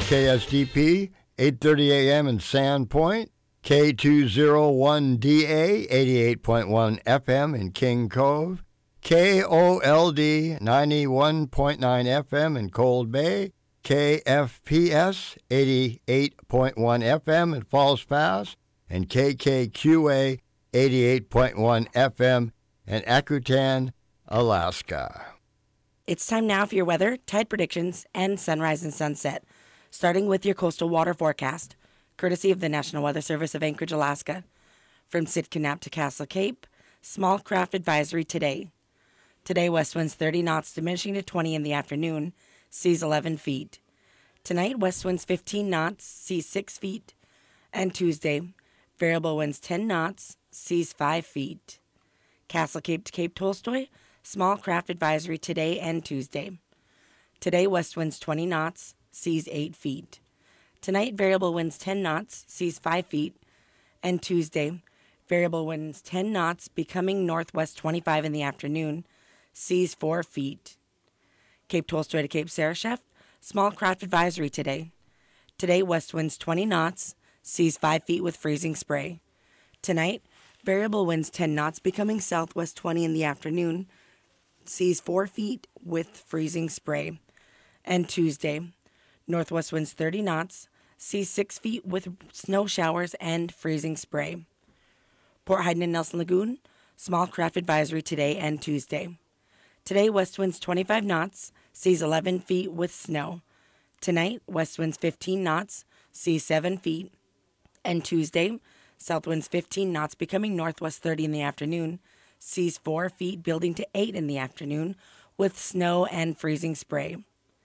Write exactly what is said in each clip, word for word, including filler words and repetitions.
K S D P, eight thirty a.m. in Sandpoint, K two oh one D A, eighty-eight point one F M in King Cove, K O L D, ninety-one point nine F M in Cold Bay, K F P S, eighty-eight point one F M in Falls Pass, and K K Q A, eighty-eight point one F M in Akutan, Alaska. It's time now for your weather, tide predictions, and sunrise and sunset, starting with your coastal water forecast, courtesy of the National Weather Service of Anchorage, Alaska. From Sitkinnap to Castle Cape, small craft advisory today. Today, west winds thirty knots, diminishing to twenty in the afternoon, seas eleven feet. Tonight, west winds fifteen knots, seas six feet. And Tuesday, variable winds ten knots, seas five feet. Castle Cape to Cape Tolstoy, small craft advisory today and Tuesday. Today, west winds twenty knots, seas eight feet. Tonight, variable winds ten knots, seas five feet. And Tuesday, variable winds ten knots, becoming northwest twenty-five in the afternoon, seas four feet. Cape Tolstoy to Cape Sarashef, small craft advisory today. Today, west winds twenty knots, seas five feet with freezing spray. Tonight, variable winds ten knots, becoming southwest twenty in the afternoon, seas four feet with freezing spray. And Tuesday, northwest winds thirty knots, seas six feet with snow showers and freezing spray. Port Hayden and Nelson Lagoon, small craft advisory today and Tuesday. Today, west winds twenty-five knots, seas eleven feet with snow. Tonight, west winds fifteen knots, seas seven feet. And Tuesday, south winds fifteen knots, becoming northwest thirty in the afternoon, seas four feet, building to eight in the afternoon, with snow and freezing spray.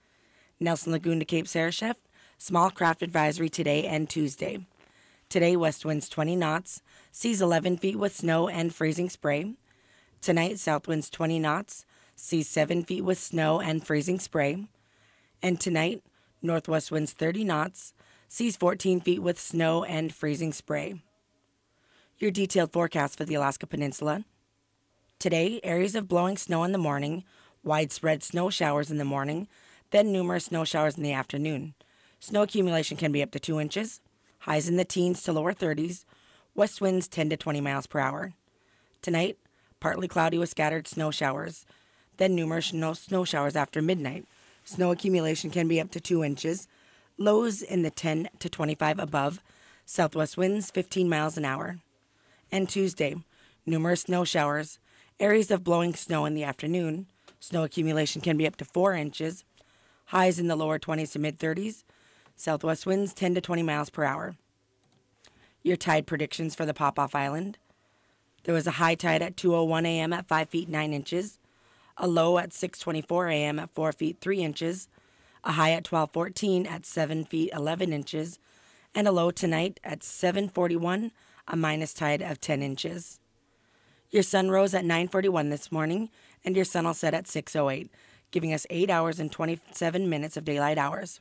Nelson Lagoon to Cape Sarashef, small craft advisory today and Tuesday. Today, west winds twenty knots, seas eleven feet with snow and freezing spray. Tonight, south winds twenty knots, seas seven feet with snow and freezing spray. And tonight, northwest winds thirty knots, seas fourteen feet with snow and freezing spray. Your detailed forecast for the Alaska Peninsula. Today, areas of blowing snow in the morning, widespread snow showers in the morning, then numerous snow showers in the afternoon. Snow accumulation can be up to two inches, highs in the teens to lower thirties, west winds ten to twenty miles per hour. Tonight, partly cloudy with scattered snow showers, then numerous snow, snow showers after midnight. Snow accumulation can be up to two inches, lows in the ten to twenty-five above, southwest winds fifteen miles an hour. And Tuesday, numerous snow showers, areas of blowing snow in the afternoon. Snow accumulation can be up to four inches, highs in the lower twenties to mid-thirties, southwest winds ten to twenty miles per hour. Your tide predictions for the Pop-Off Island. There was a high tide at two oh one a.m. at five feet nine inches, a low at six twenty-four a.m. at four feet three inches, a high at twelve fourteen at seven feet eleven inches, and a low tonight at seven forty-one, a minus tide of ten inches. Your sun rose at nine forty-one this morning, and your sun will set at six oh eight, giving us eight hours and twenty-seven minutes of daylight hours.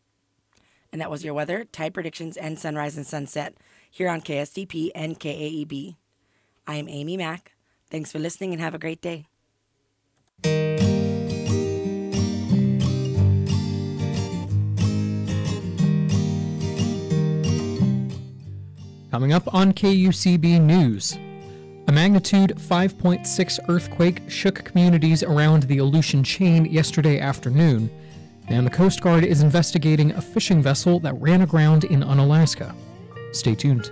And that was your weather, tide predictions, and sunrise and sunset here on K S D P and K A E B. I am Amy Mack. Thanks for listening and have a great day. Coming up on K U C B News. A magnitude five point six earthquake shook communities around the Aleutian Chain yesterday afternoon, and the Coast Guard is investigating a fishing vessel that ran aground in Unalaska. Stay tuned.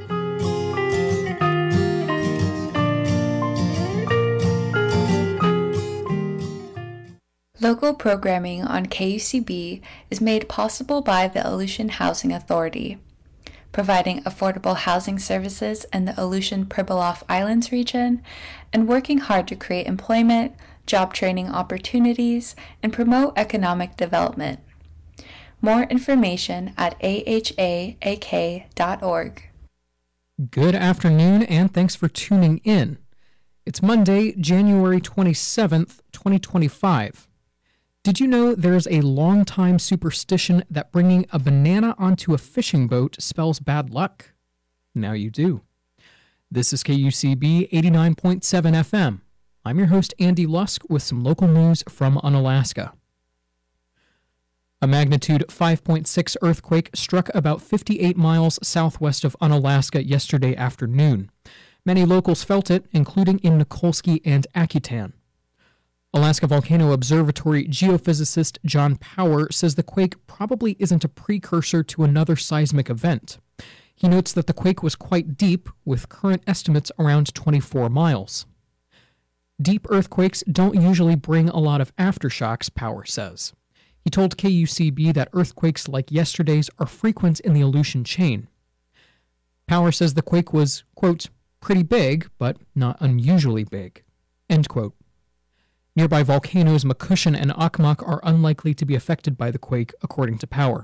Local programming on K U C B is made possible by the Aleutian Housing Authority, providing affordable housing services in the Aleutian Pribilof Islands region, and working hard to create employment, job training opportunities, and promote economic development. More information at a h a a k dot org. Good afternoon, and thanks for tuning in. It's Monday, January twenty-seventh, twenty twenty-five. Did you know there's a long-time superstition that bringing a banana onto a fishing boat spells bad luck? Now you do. This is K U C B eighty-nine point seven F M. I'm your host, Andy Lusk, with some local news from Unalaska. A magnitude five point six earthquake struck about fifty-eight miles southwest of Unalaska yesterday afternoon. Many locals felt it, including in Nikolsky and Akutan. Alaska Volcano Observatory geophysicist John Power says the quake probably isn't a precursor to another seismic event. He notes that the quake was quite deep, with current estimates around twenty-four miles. Deep earthquakes don't usually bring a lot of aftershocks, Power says. He told K U C B that earthquakes like yesterday's are frequent in the Aleutian chain. Power says the quake was, quote, pretty big, but not unusually big, end quote. Nearby volcanoes Makushan and Okmok are unlikely to be affected by the quake, according to Power.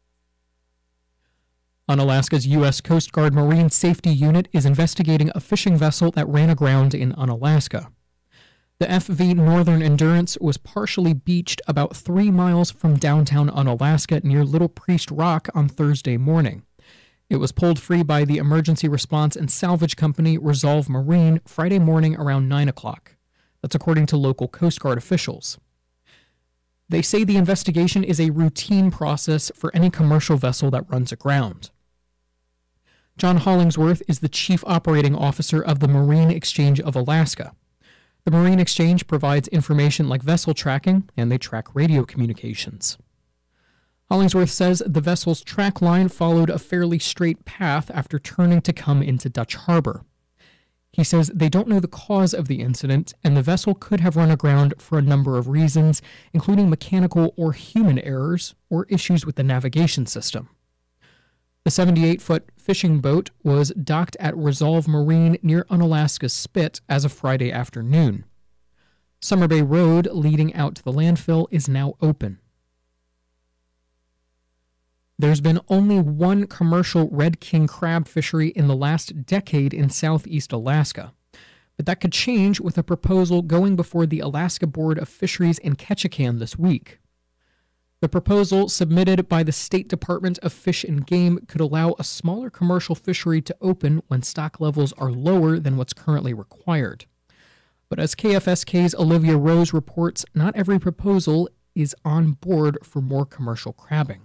Unalaska's U S Coast Guard Marine Safety Unit is investigating a fishing vessel that ran aground in Unalaska. The F V Northern Endurance was partially beached about three miles from downtown Unalaska near Little Priest Rock on Thursday morning. It was pulled free by the emergency response and salvage company Resolve Marine Friday morning around nine o'clock. That's according to local Coast Guard officials. They say the investigation is a routine process for any commercial vessel that runs aground. John Hollingsworth is the Chief Operating Officer of the Marine Exchange of Alaska. The Marine Exchange provides information like vessel tracking, and they track radio communications. Hollingsworth says the vessel's track line followed a fairly straight path after turning to come into Dutch Harbor. He says they don't know the cause of the incident, and the vessel could have run aground for a number of reasons, including mechanical or human errors or issues with the navigation system. The seventy-eight-foot fishing boat was docked at Resolve Marine near Unalaska's Spit as of Friday afternoon. Summer Bay Road leading out to the landfill is now open. There's been only one commercial red king crab fishery in the last decade in southeast Alaska, but that could change with a proposal going before the Alaska Board of Fisheries in Ketchikan this week. The proposal submitted by the State Department of Fish and Game could allow a smaller commercial fishery to open when stock levels are lower than what's currently required. But as K F S K's Olivia Rose reports, not every proposal is on board for more commercial crabbing.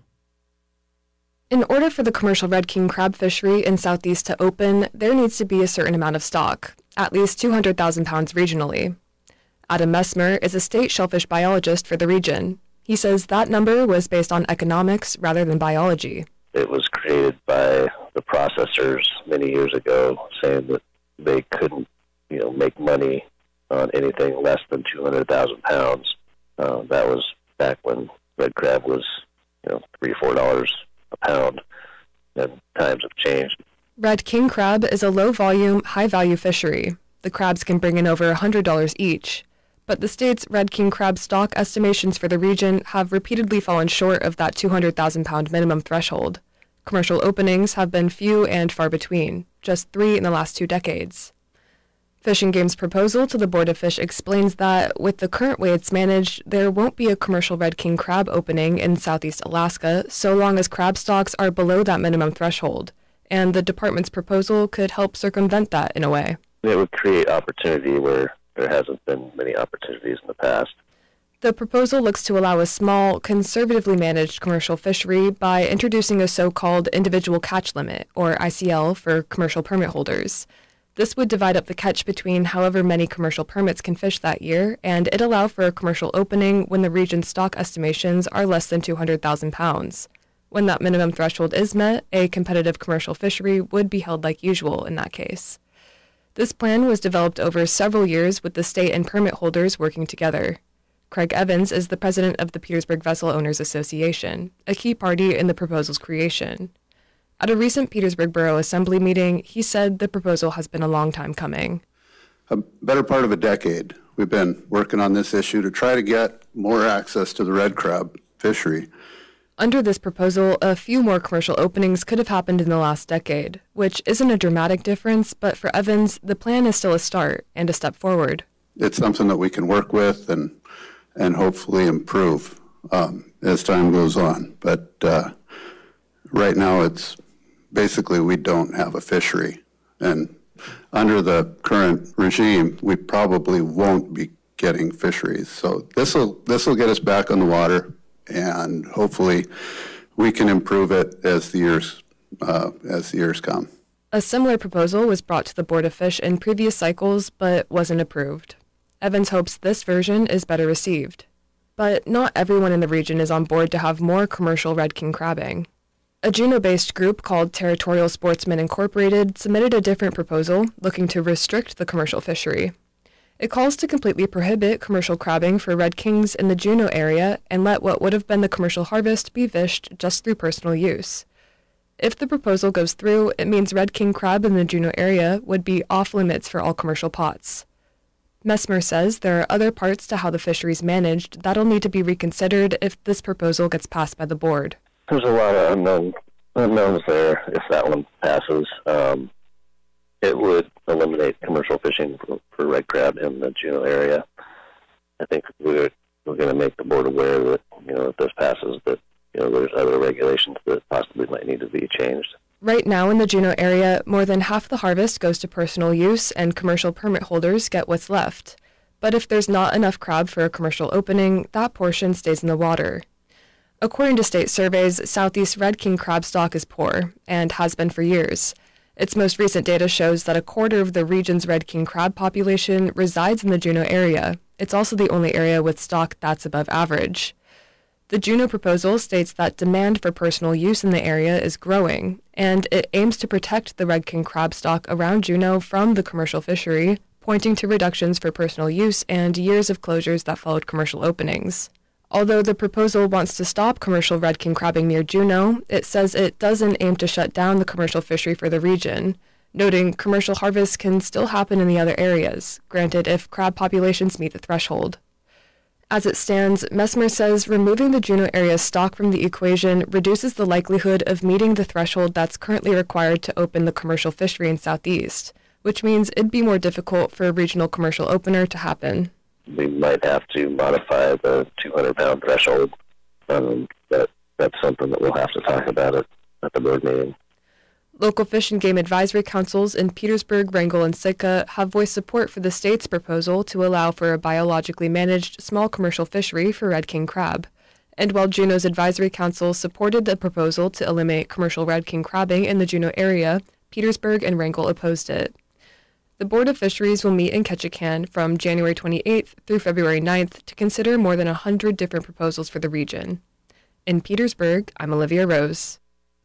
In order for the commercial red king crab fishery in Southeast to open, there needs to be a certain amount of stock, at least two hundred thousand pounds regionally. Adam Messmer is a state shellfish biologist for the region. He says that number was based on economics rather than biology. It was created by the processors many years ago, saying that they couldn't, you know, make money on anything less than two hundred thousand pounds. Uh, that was back when red crab was, you know, three, four dollars a pound, and times have changed. Red king crab is a low-volume, high-value fishery. The crabs can bring in over one hundred dollars each. But the state's red king crab stock estimations for the region have repeatedly fallen short of that two hundred thousand pound minimum threshold. Commercial openings have been few and far between, just three in the last two decades. Fish and Game's proposal to the Board of Fish explains that, with the current way it's managed, there won't be a commercial red king crab opening in southeast Alaska so long as crab stocks are below that minimum threshold, and the department's proposal could help circumvent that in a way. It would create opportunity where there hasn't been many opportunities in the past. The proposal looks to allow a small, conservatively managed commercial fishery by introducing a so-called individual catch limit, or I C L, for commercial permit holders. This would divide up the catch between however many commercial permits can fish that year, and it allow for a commercial opening when the region's stock estimations are less than two hundred thousand pounds. When that minimum threshold is met, a competitive commercial fishery would be held like usual in that case. This plan was developed over several years with the state and permit holders working together. Craig Evans is the president of the Petersburg Vessel Owners Association, a key party in the proposal's creation. At a recent Petersburg Borough Assembly meeting, he said the proposal has been a long time coming. A better part of a decade, we've been working on this issue to try to get more access to the red crab fishery. Under this proposal, a few more commercial openings could have happened in the last decade, which isn't a dramatic difference, but for Evans, the plan is still a start and a step forward. It's something that we can work with and and hopefully improve um, as time goes on. But uh, right now, it's basically we don't have a fishery. And under the current regime, we probably won't be getting fisheries. So this will this will get us back on the water. and hopefully we can improve it as the years uh, as the years come. A similar proposal was brought to the Board of Fish in previous cycles, but wasn't approved. Evans hopes this version is better received. But not everyone in the region is on board to have more commercial red king crabbing. A Juneau-based group called Territorial Sportsmen Incorporated submitted a different proposal looking to restrict the commercial fishery. It calls to completely prohibit commercial crabbing for red kings in the Juneau area and let what would have been the commercial harvest be fished just through personal use. If the proposal goes through, it means red king crab in the Juneau area would be off limits for all commercial pots. Messmer says there are other parts to how the fishery is managed that'll need to be reconsidered if this proposal gets passed by the board. There's a lot of unknown, unknowns there if that one passes. Um, it would eliminate commercial fishing for, for red crab in the Juneau area. I think we're, we're going to make the board aware that, you know, if this passes, that, you know, there's other regulations that possibly might need to be changed. Right now in the Juneau area, more than half the harvest goes to personal use and commercial permit holders get what's left. But if there's not enough crab for a commercial opening, that portion stays in the water. According to state surveys, Southeast red king crab stock is poor, and has been for years. Its most recent data shows that a quarter of the region's red king crab population resides in the Juneau area. It's also the only area with stock that's above average. The Juneau proposal states that demand for personal use in the area is growing, and it aims to protect the red king crab stock around Juneau from the commercial fishery, pointing to reductions for personal use and years of closures that followed commercial openings. Although the proposal wants to stop commercial red king crabbing near Juneau, it says it doesn't aim to shut down the commercial fishery for the region, noting commercial harvests can still happen in the other areas, granted if crab populations meet the threshold. As it stands, Messmer says removing the Juneau area's stock from the equation reduces the likelihood of meeting the threshold that's currently required to open the commercial fishery in Southeast, which means it'd be more difficult for a regional commercial opener to happen. We might have to modify the two hundred pound threshold. Um, but that's something that we'll have to talk about at, at the board meeting. Local fish and game advisory councils in Petersburg, Wrangell, and Sitka have voiced support for the state's proposal to allow for a biologically managed small commercial fishery for red king crab. And while Juneau's advisory council supported the proposal to eliminate commercial red king crabbing in the Juneau area, Petersburg and Wrangell opposed it. The Board of Fisheries will meet in Ketchikan from January twenty-eighth through February ninth to consider more than one hundred different proposals for the region. In Petersburg, I'm Olivia Rose.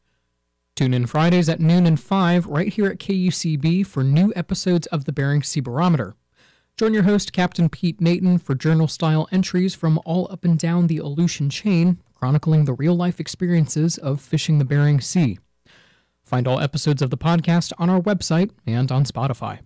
Tune in Fridays at noon and five right here at K U C B for new episodes of the Bering Sea Barometer. Join your host, Captain Pete Naton, for journal-style entries from all up and down the Aleutian chain, chronicling the real-life experiences of fishing the Bering Sea. Find all episodes of the podcast on our website and on Spotify.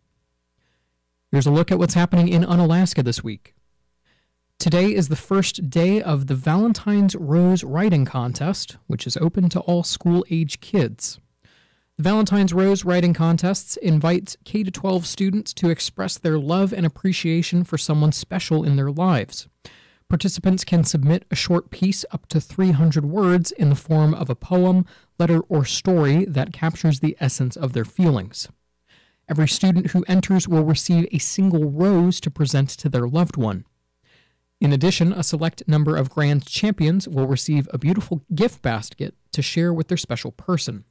Here's a look at what's happening in Unalaska this week. Today is the first day of the Valentine's Rose Writing Contest, which is open to all school-age kids. The Valentine's Rose Writing Contests invite K through twelve students to express their love and appreciation for someone special in their lives. Participants can submit a short piece up to three hundred words in the form of a poem, letter, or story that captures the essence of their feelings. Every student who enters will receive a single rose to present to their loved one. In addition, a select number of grand champions will receive a beautiful gift basket to share with their special person.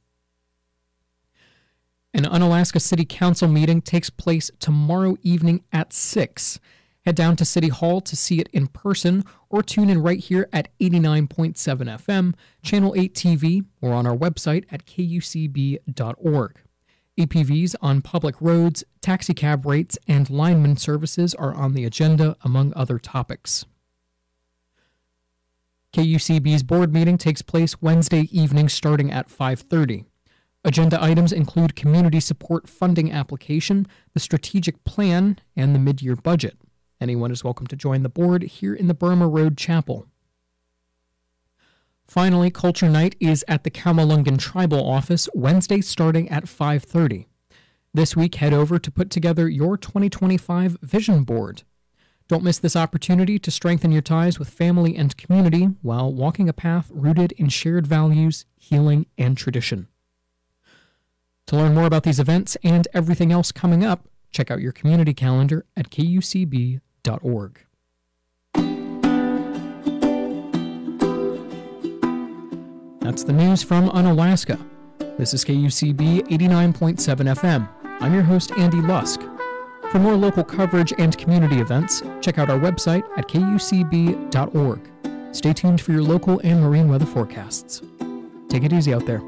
An Unalaska City Council meeting takes place tomorrow evening at six. Head down to City Hall to see it in person, or tune in right here at eighty-nine point seven F M, Channel eight T V, or on our website at K U C B dot org. A P Vs on public roads, taxicab rates, and lineman services are on the agenda, among other topics. K U C B's board meeting takes place Wednesday evening starting at five thirty. Agenda items include community support funding application, the strategic plan, and the mid-year budget. Anyone is welcome to join the board here in the Burma Road Chapel. Finally, Culture Night is at the Kaumalungan Tribal Office Wednesday starting at five thirty. This week, head over to put together your twenty twenty-five vision board. Don't miss this opportunity to strengthen your ties with family and community while walking a path rooted in shared values, healing, and tradition. To learn more about these events and everything else coming up, check out your community calendar at K U C B dot org. That's the news from Unalaska. This is K U C B eighty-nine point seven F M. I'm your host, Andy Lusk. For more local coverage and community events, check out our website at K U C B dot org. Stay tuned for your local and marine weather forecasts. Take it easy out there.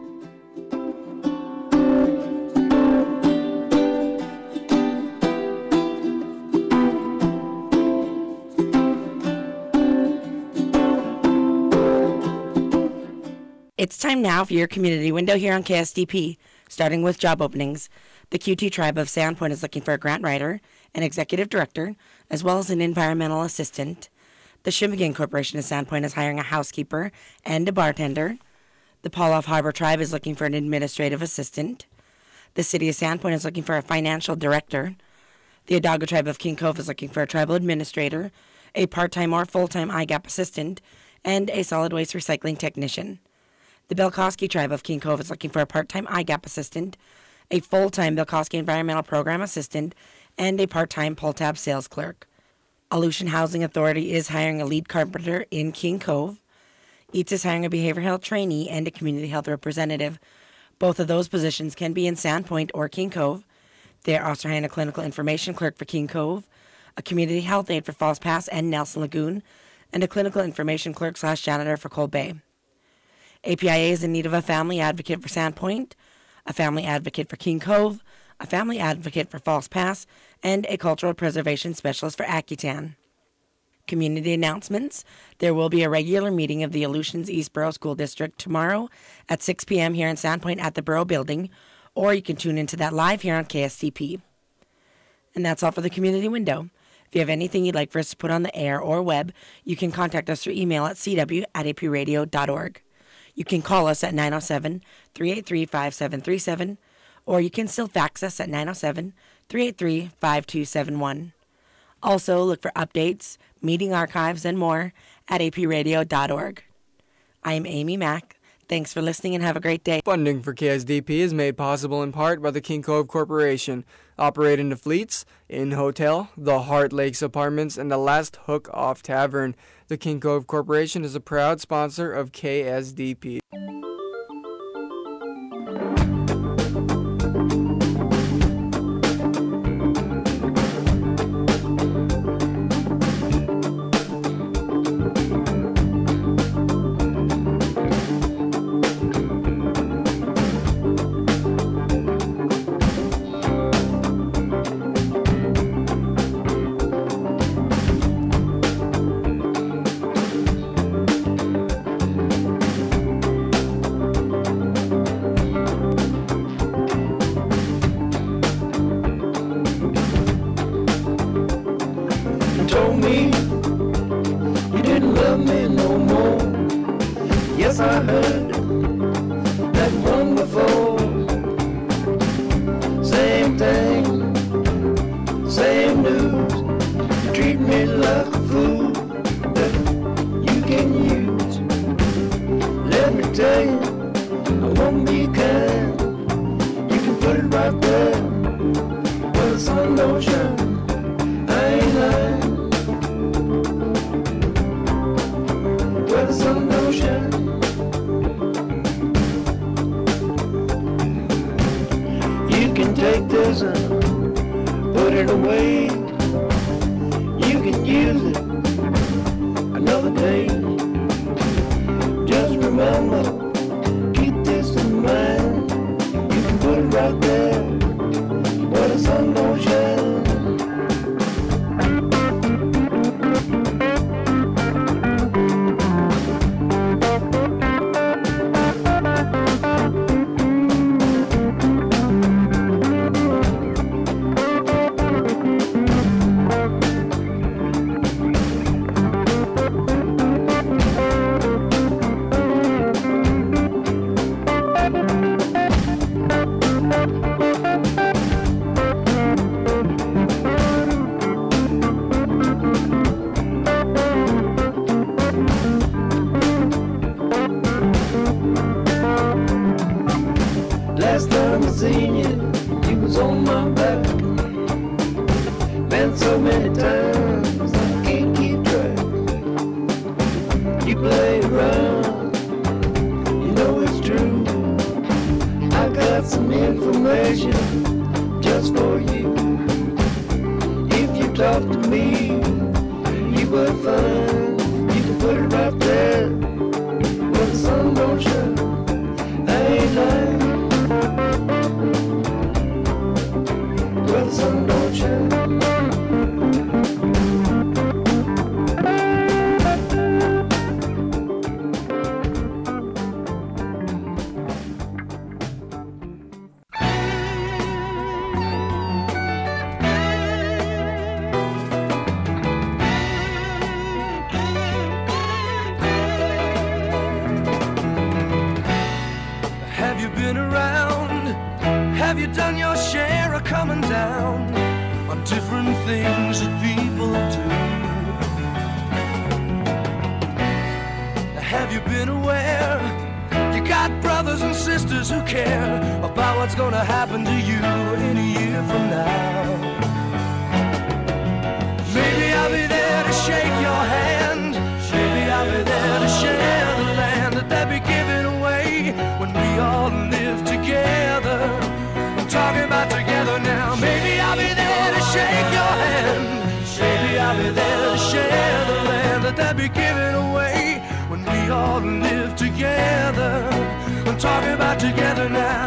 It's time now for your community window here on K S D P, starting with job openings. The Q T Tribe of Sandpoint is looking for a grant writer, an executive director, as well as an environmental assistant. The Shimmigan Corporation of Sandpoint is hiring a housekeeper and a bartender. The Pawloff Harbor Tribe is looking for an administrative assistant. The City of Sandpoint is looking for a financial director. The Odaga Tribe of King Cove is looking for a tribal administrator, a part-time or full-time I GAP assistant, and a solid waste recycling technician. The Belkowski Tribe of King Cove is looking for a part-time I GAP assistant, a full-time Belkowski Environmental Program assistant, and a part-time Pull-Tab sales clerk. Aleutian Housing Authority is hiring a lead carpenter in King Cove. Eats is hiring a behavioral health trainee and a community health representative. Both of those positions can be in Sandpoint or King Cove. They are also hiring a clinical information clerk for King Cove, a community health aide for Falls Pass and Nelson Lagoon, and a clinical information clerk slash janitor for Cold Bay. A P I A is in need of a family advocate for Sandpoint, a family advocate for King Cove, a family advocate for Falls Pass, and a cultural preservation specialist for Akutan. Community announcements. There will be a regular meeting of the Aleutians East Borough School District tomorrow at six p.m. here in Sandpoint at the Borough Building, or you can tune into that live here on K S D P. And that's all for the community window. If you have anything you'd like for us to put on the air or web, you can contact us through email at c w at a p radio dot org. You can call us at nine oh seven, three eight three, five seven three seven, or you can still fax us at nine oh seven, three eight three, five two seven one. Also, look for updates, meeting archives, and more at a p radio dot org. I am Amy Mack. Thanks for listening and have a great day. Funding for K S D P is made possible in part by the King Cove Corporation, operating the Fleets, Inn Hotel, the Heart Lakes Apartments, and the Last Hook Off Tavern. The King Cove Corporation is a proud sponsor of K S D P. know it's true. I got some information just for you. If you talk to me, you will find you can put it right there where the sun don't shine. I ain't lying. Where the sun don't shine. Have you done your share of coming down on different things that people do? Have you been aware you got brothers and sisters who care about what's gonna happen to you in a year from now? Maybe I'll be there to shake your hand. Maybe I'll be there to share the land that they'll be giving away when we all live together. Talking about together now. Maybe I'll be there to shake your hand. Maybe I'll be there to share the land that they'll be giving away when we all live together. I'm talking about together now.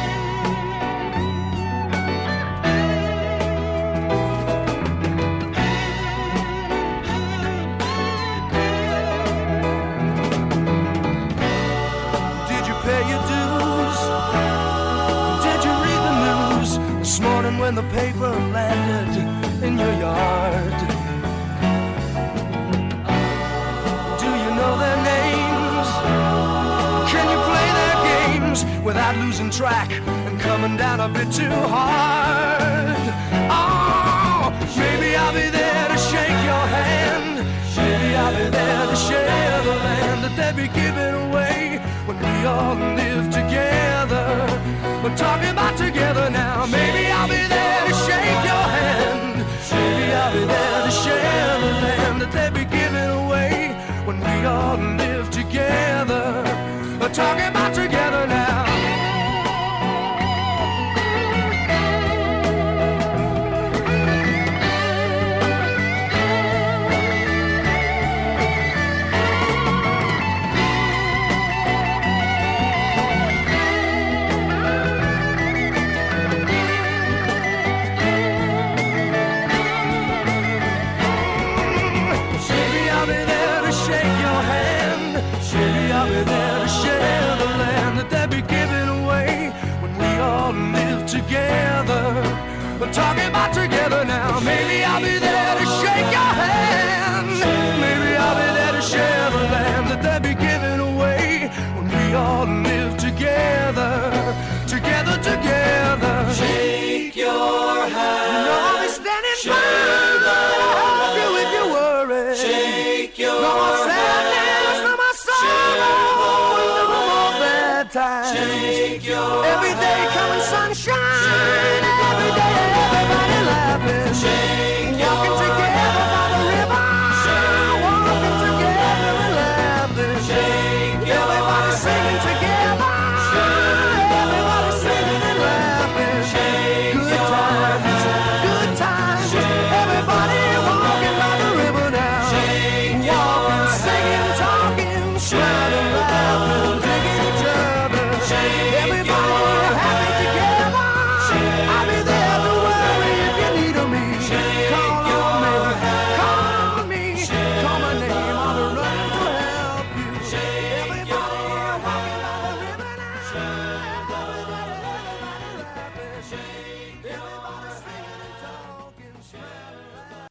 Did you pay your dues? This morning when the paper landed in your yard, do you know their names? Can you play their games without losing track and coming down a bit too hard? Oh, maybe I'll be there to shake your hand. Maybe I'll be there to share the land that they'll be giving away when we all live together. We're talking about together now. Maybe I'll be there to shake your hand. Maybe I'll be there to share the land that they'll be giving away when we all live together. We're talking about together now. Together, we're talking about together now. Maybe I'll be there to shake your hand. Maybe I'll be there to share the land that they'll be giving away when we all live together, together, together. Shake your hand. You know I'll be standing by to help you with your worries. Shake your no more sadness, no more sorrow, no more bad times. Shake your every day coming sunshine. Every day, everybody laughing. Shake walking together by the river. Shake walking together and laughing. Shake everybody singing together. Shake everybody singing and laughing. Shake good times, good times. Everybody walking by the river now. Shake walking, singing, talking, smiling, laughing, digging each other. Shake everybody happy together. I'll be there to worry if you need me. Call on me, call on me, call my name, I'll be running to help you. Everybody walking by the river now. Everybody laughing. Everybody singing and talking, smiling.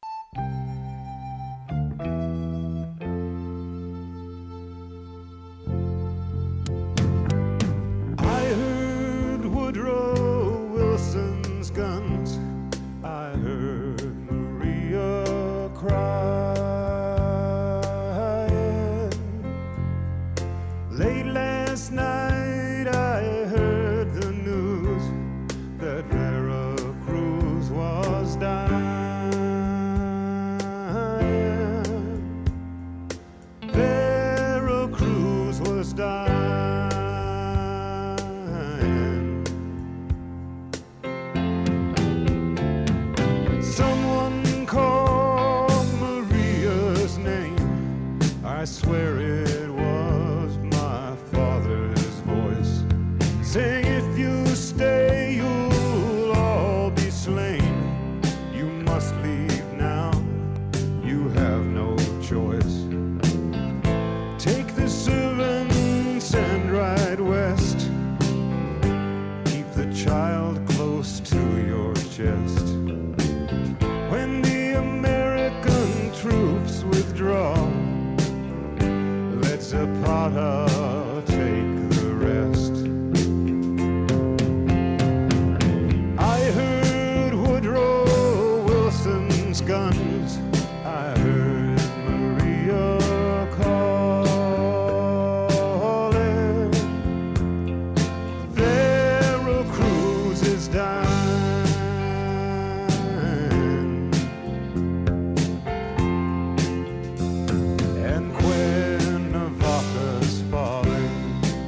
I heard Woodrow Wilson's guns. I heard Maria crying. Late last night I heard the news that Vera Cruz was dying. Vera Cruz was dying. stand right west. Keep the child close to your chest. When the American troops withdraw, let Zapata take the rest. I heard Woodrow Wilson's guns. I heard Maria calling. Veracruz is dying. And Cuernavaca's falling.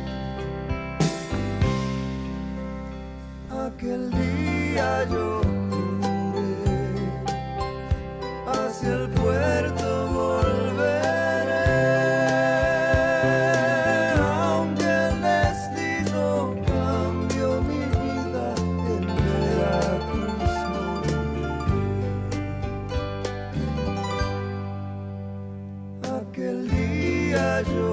Aquel día yo juré, hacia el puerto volveré, aunque el destino cambió mi vida, en Veracruz moriré. Aquel día yo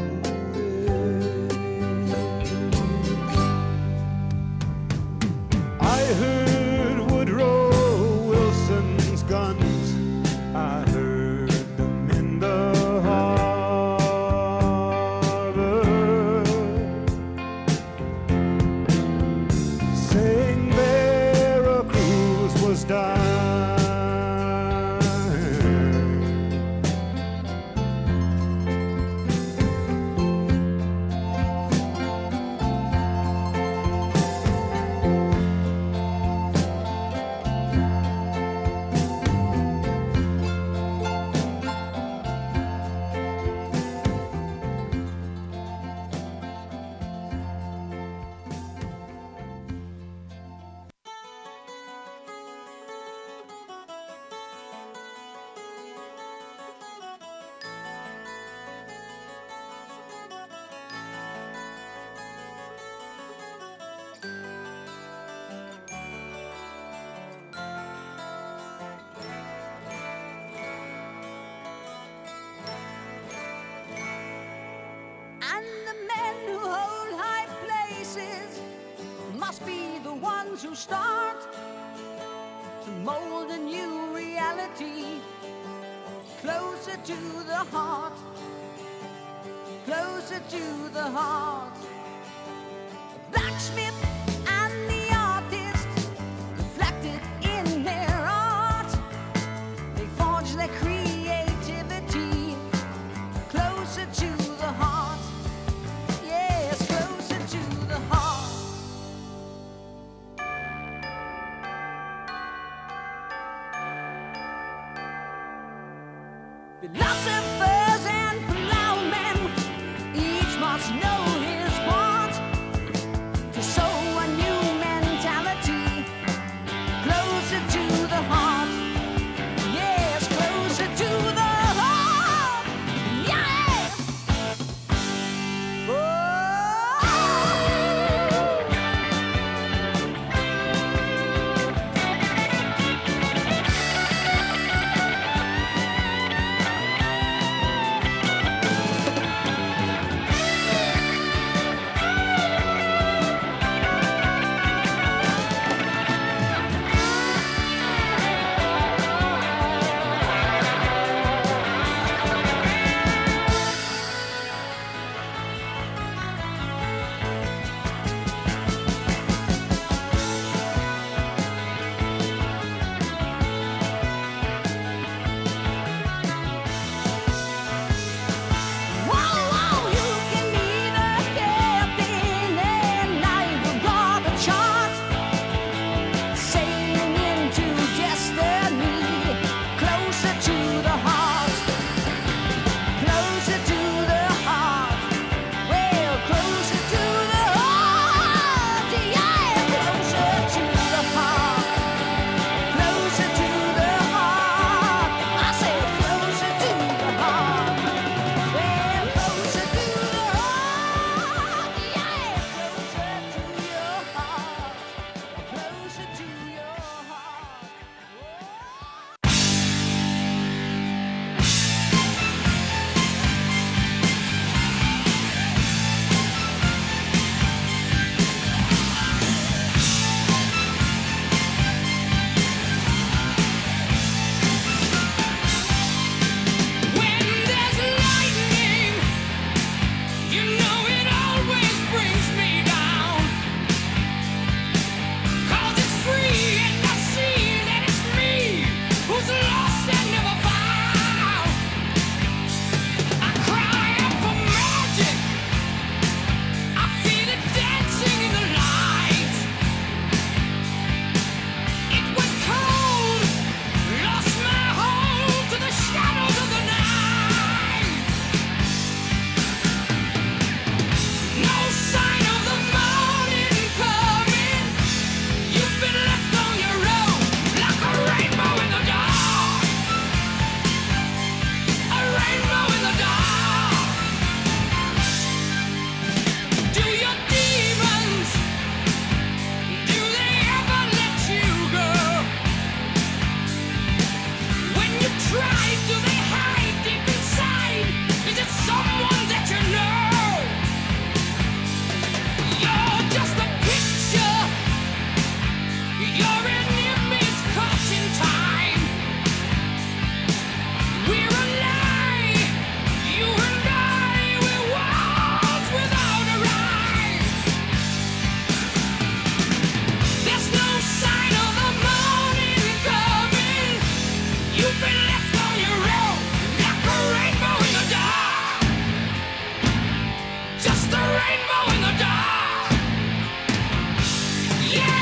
I heard Woodrow Wilson's guns. I heard them in the harbor, saying Veracruz was dying. And the men who hold high places must be the ones who start to mold a new reality closer to the heart, closer to the heart. The blacksmith and the artist reflected in their art. They forge their creativity closer to the heart. Yes, closer to the heart. Philosophers and plowmen each must know his part to sow a new mentality closer to the heart. Yes, closer to the heart. Yeah. rainbow in the dark. Yeah.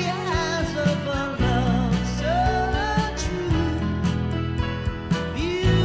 You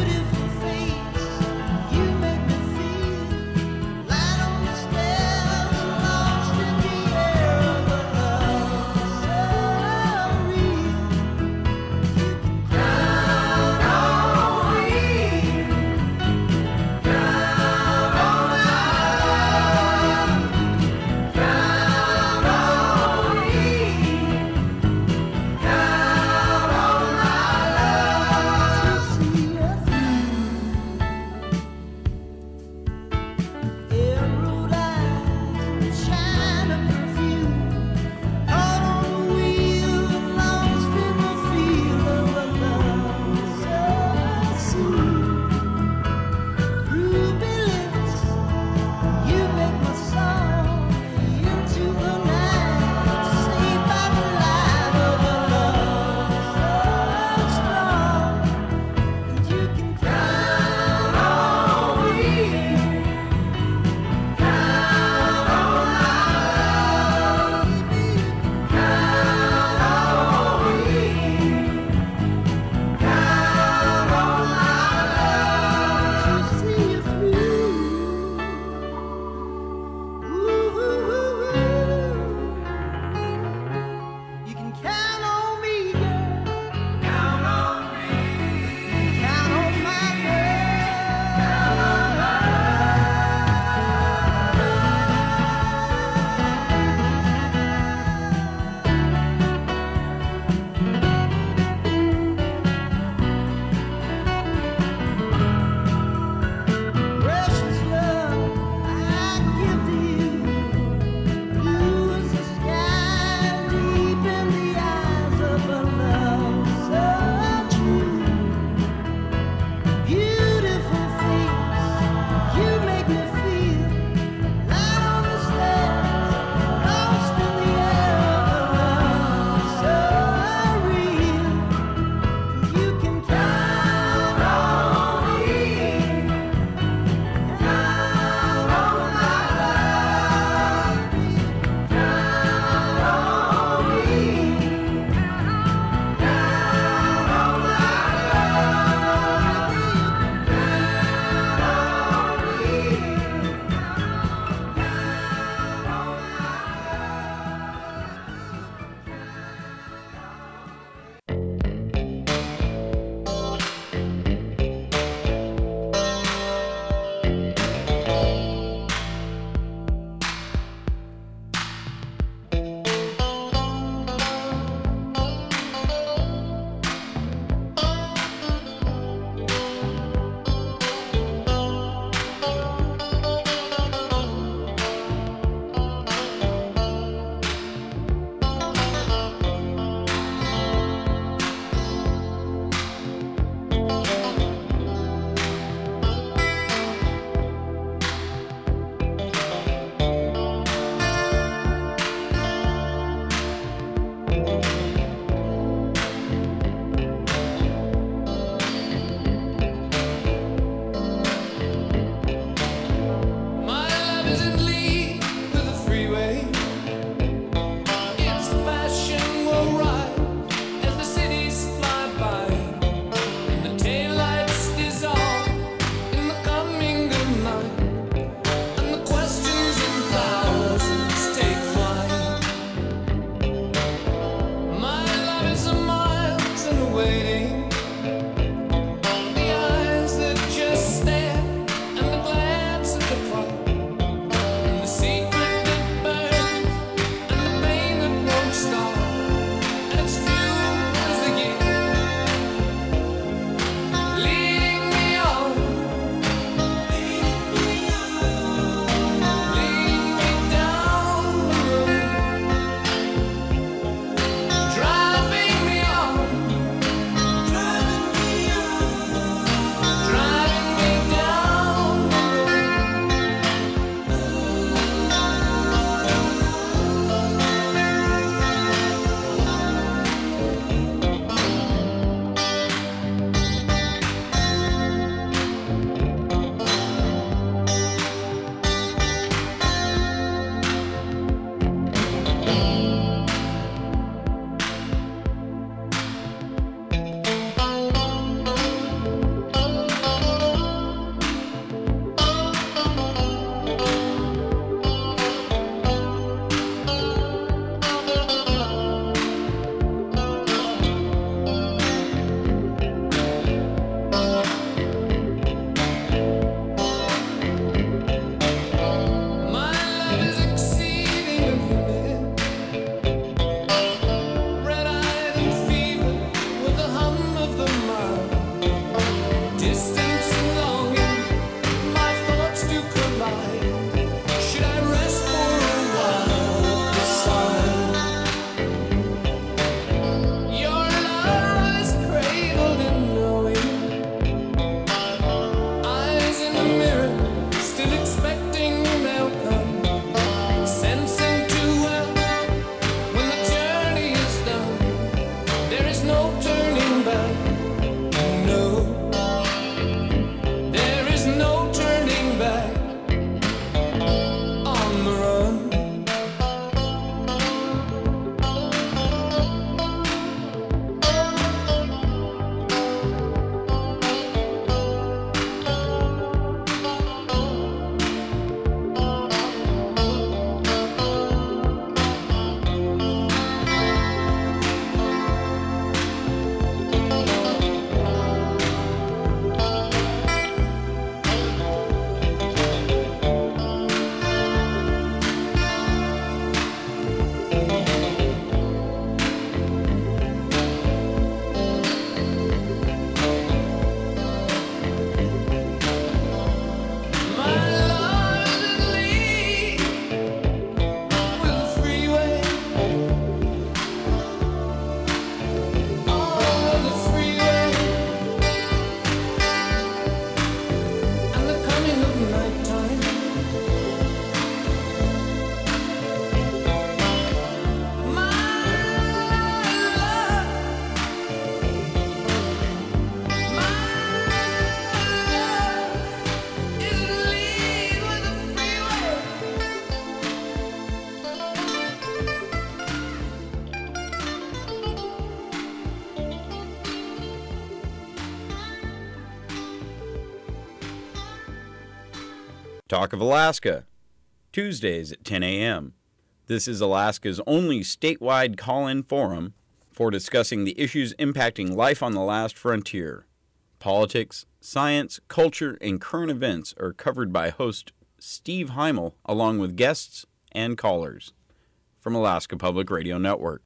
Talk of Alaska, Tuesdays at ten a.m. This is Alaska's only statewide call-in forum for discussing the issues impacting life on the last frontier. Politics, science, culture, and current events are covered by host Steve Heimel, along with guests and callers. From Alaska Public Radio Network.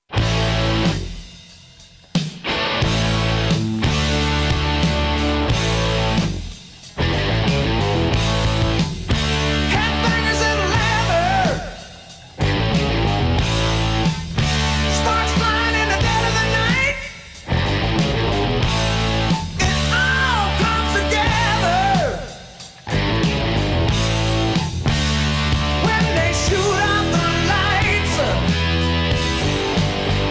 When they shoot out the lights,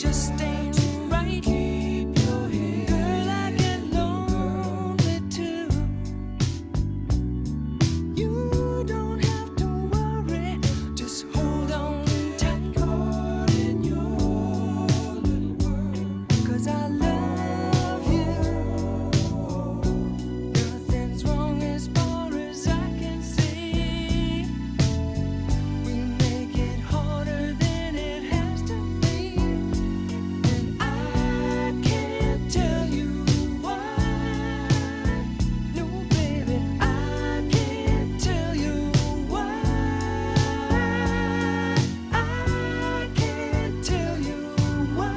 just ain't right. Keep your head. Girl, I get lonely too. You don't have to worry, just hold on tight. Caught in your little world, 'cause I love you. Nothing's wrong as far as I can see. We make it harder than it has to be, and I can't tell you why. No, baby, I can't tell you why. I can't tell you why.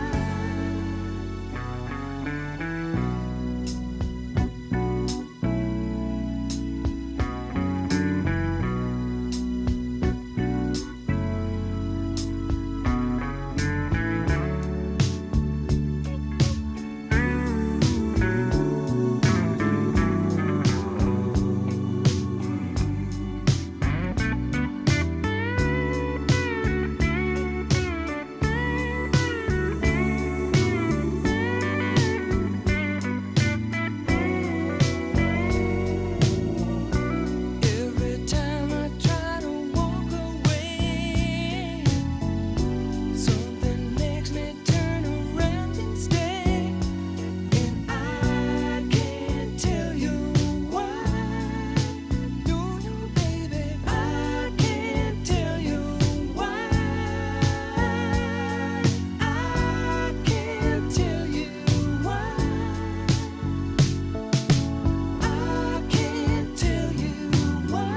Every time I try to walk away, something makes me turn around and stay, and I can't tell you why. No, no, baby, I can't tell you why. I can't tell you why. I can't tell you why.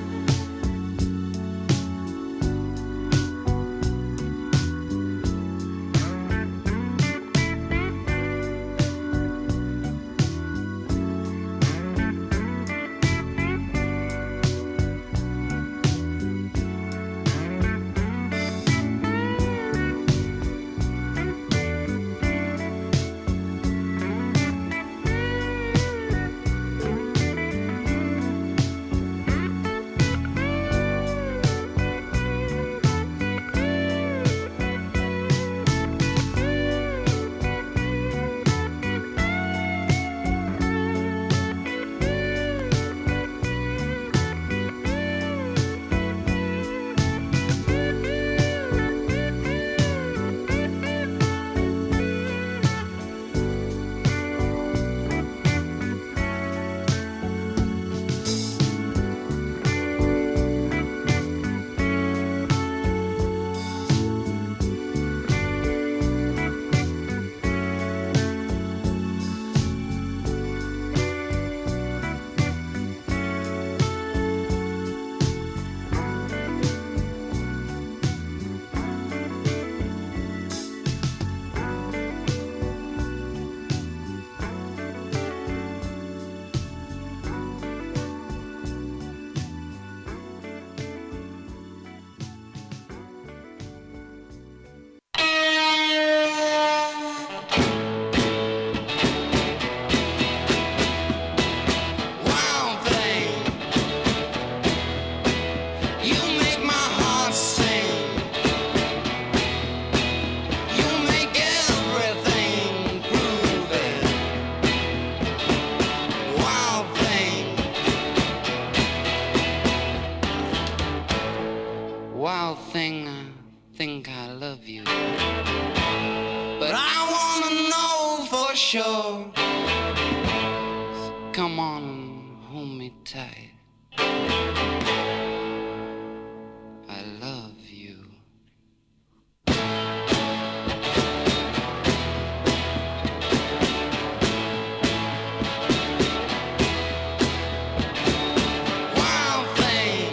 Wild thing, you make my heart sing. You make everything groovy. Wild thing, wild thing, I think I love you, but I wanna know for sure. Come on and hold me tight. I love you. Wild thing,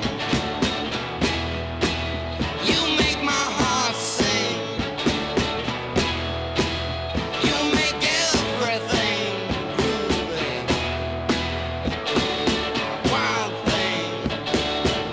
you make my heart sing. You make everything groovy. Wild thing.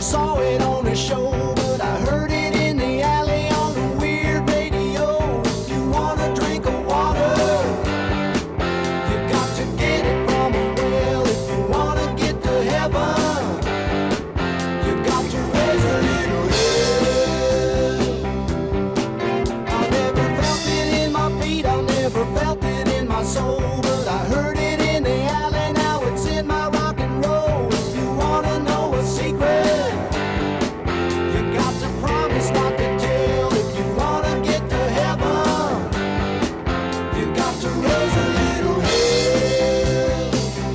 saw it on a show, but I heard it in the alley on the weird radio. If you wanna drink of water, you got to get it from a well. If you wanna get to heaven, you got to raise a little hell. I never felt it in my feet, I never felt it in my soul, but I heard it in the alley, now it's in my rock and roll. If you wanna know a secret, you got to promise not to tell. If you wanna get to heaven, you got to raise a little hell.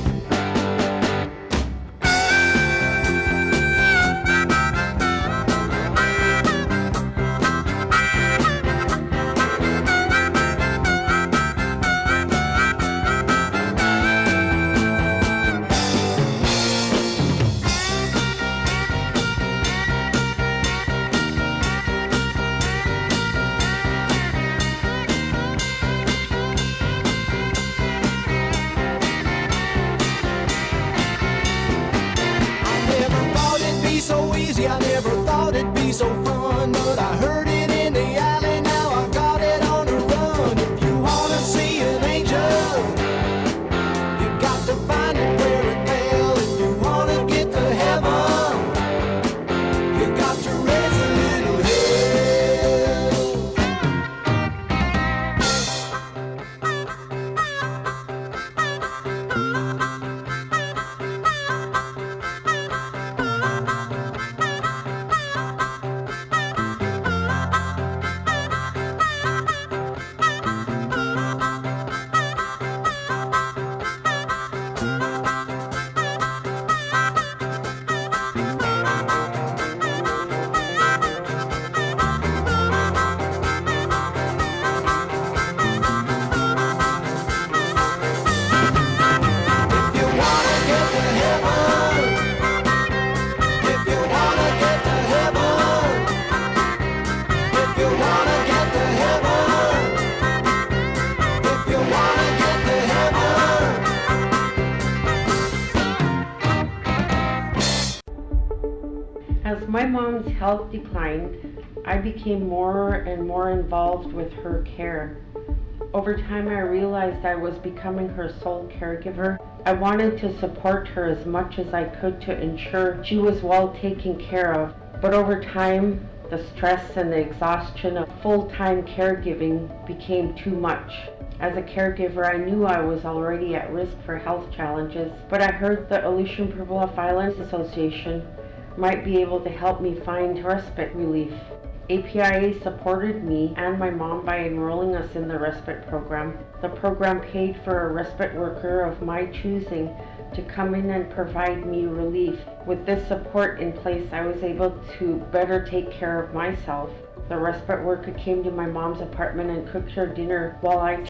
I never thought it'd be so easy, I never thought it'd be so fun, but I heard it in the alley, now I got it on the run. If you wanna see an angel, you got to find it where it fell. If you wanna get to heaven, you got to raise a little hell. If you wanna get to heaven, if you wanna get to heaven, if you wanna get to heaven, if you wanna get to heaven. As my mom's health declined, I became more and more involved with her care. Over time, I realized I was becoming her sole caregiver. I wanted to support her as much as I could to ensure she was well taken care of. But over time, the stress and the exhaustion of full-time caregiving became too much. As a caregiver, I knew I was already at risk for health challenges, but I heard the Aleutian Pribilof Islands Association might be able to help me find respite relief. A P I A supported me and my mom by enrolling us in the respite program. The program paid for a respite worker of my choosing to come in and provide me relief. With this support in place, I was able to better take care of myself. The respite worker came to my mom's apartment and cooked her dinner while I